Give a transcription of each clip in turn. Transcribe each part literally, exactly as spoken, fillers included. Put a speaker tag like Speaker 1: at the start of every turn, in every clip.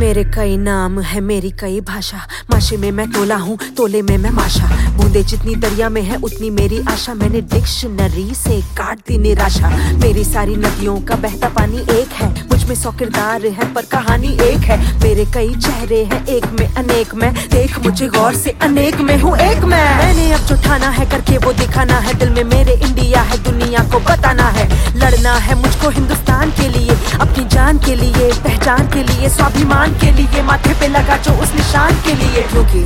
Speaker 1: मेरे कई नाम है, मेरी कई भाषा। माशे में मैं तोला हूँ, तोले में मैं माशा। बूंदे जितनी दरिया में है उतनी मेरी आशा। मैंने डिक्शनरी से काट दी निराशा। मेरी सारी नदियों का बहता पानी एक है। मुझ में सौ किरदार है पर कहानी एक है। मेरे कई चेहरे हैं, एक में अनेक मैं। देख मुझे गौर से, अनेक में हूँ एक मैं। मैंने अब जो ठाना है करके वो दिखाना है। दिल में मेरे इंडिया है, दुनिया को बताना है। लड़ना है मुझको हिंदुस्तान के लिए, अपनी जान के लिए, पहचान के लिए, स्वाभिमान के लिए, माथे पे लगा जो उस निशान के लिए। क्योंकि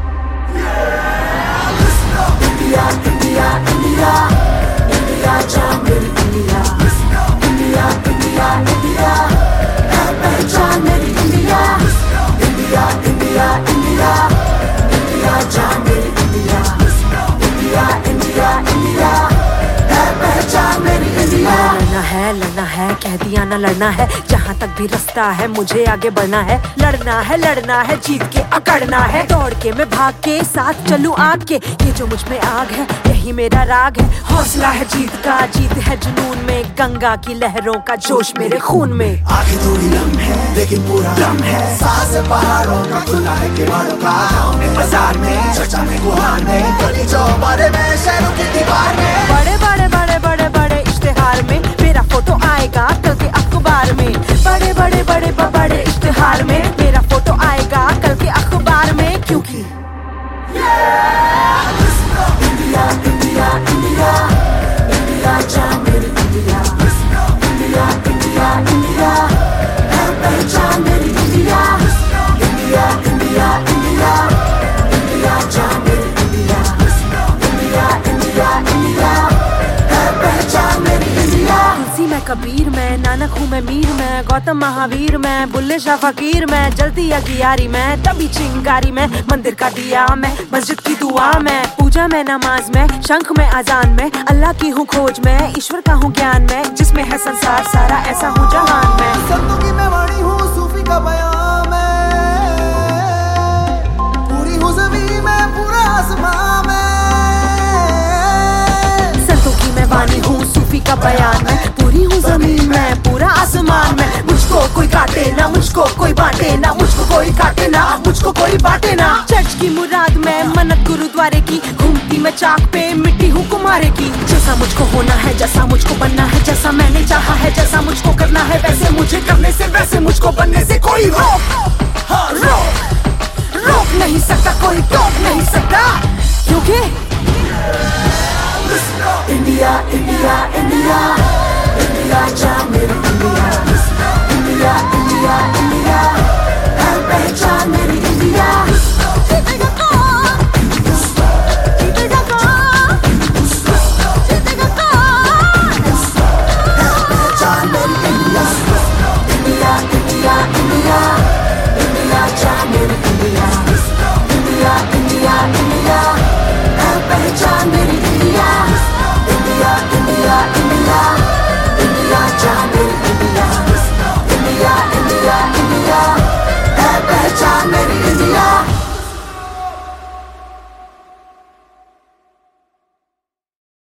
Speaker 1: इंडिया इंडिया इंडिया इंडिया जान मेरी इंडिया। इंडिया इंडिया इंडिया है पहचान मेरी India. India India India India जान मेरी इंडिया। इंडिया इंडिया इंडिया है पहचान मेरी इंडिया। लड़ना है लड़ना है कह दिया ना लड़ना है। जहाँ तक भी रास्ता है मुझे आगे बढ़ना है। लड़ना है लड़ना है जीत के अकड़ना है। दौड़ के मैं भाग के साथ चलूं आग के। ये जो मुझ में आग है यही मेरा राग है। हौसला है जीत का, जीत है जुनून में। गंगा की लहरों का जोश मेरे खून में।
Speaker 2: आगे थोड़ी लम है लेकिन पूरा दम है। सास पहाड़ों का खुला है किवाड़ों का। गाँव में बाजार में चर्चा में गुहार में। गली चौबारे में शहरों की दीवार में।
Speaker 1: बड़े बड़े बड़े बड़े बड़े इश्तेहार में मेरा फोटो आएगा कल के अखबार में। बड़े बड़े बड़े बड़े इश्तेहार में मेरा फोटो आएगा कल के अखबार में। क्योंकि इंडिया इंडिया इंडिया इंडिया जान मेरी इंडिया। इंडिया इंडिया इंडिया है पहचान मेरी India. India India India India जान मेरी इंडिया। इंडिया इंडिया इंडिया है पहचान मेरी इंडिया। तुलसी मैं कबीर मैं, नानक हूँ मैं मीर मैं, गौतम महावीर मैं, बुल्ले शाह फकीर मैं, जलती अगियारी मैं, तभी चिंगारी मैं, मंदिर का दिया मैं, मस्जिद की दुआ मैं, पूजा में नमाज में, शंख में अजान में, अल्लाह की हूँ खोज में, ईश्वर का हूँ ज्ञान में, जिसमें है संसार सारा ऐसा हूँ जहान में।
Speaker 2: संतों की मैं वाणी हूँ, सूफी का बयान में, पूरी हूँ ज़मीं में, पूरा आसमां में।
Speaker 1: संतों की मैं वाणी हूँ, सूफी का बयान में, पूरी हूँ ज़मीन में, पूरा आसमान में। मुझको कोई काटे ना, मुझको कोई बांटे ना, मुझको कोई काटे ना, मुझको कोई बांटे ना। चर्च की मुराद में, मन्नत गुरुद्वारे की, घूमती मैं चाक पे, मिट्टी हूँ कुम्हारे की। जैसा मुझको होना है, जैसा मुझको बनना है, जैसा मैंने चाहा है, जैसा मुझको करना है, वैसे मुझे करने से, वैसे मुझको बनने से कोई रोक, हाँ रोक, रोक नहीं सकता कोई, टोक नहीं सकता।